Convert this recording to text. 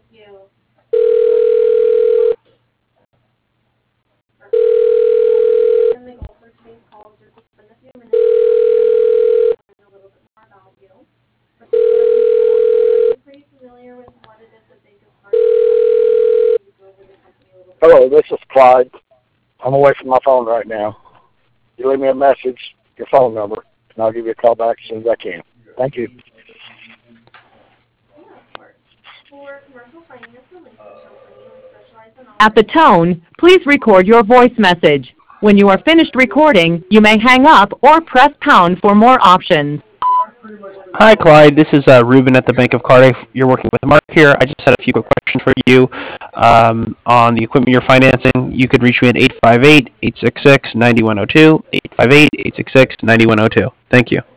Hello, this is Clyde. I'm away from my phone right now. You leave me a message, your phone number, and I'll give you a call back as soon as I can. Thank you. At the tone, please record your voice message. When you are finished recording, you may hang up or press pound for more options. Hi, Clyde. This is Ruben at the Bank of Cardiff. You're working with Mark here. I just had a few quick questions for you on the equipment you're financing. You could reach me at 858-866-9102, 858-866-9102. Thank you.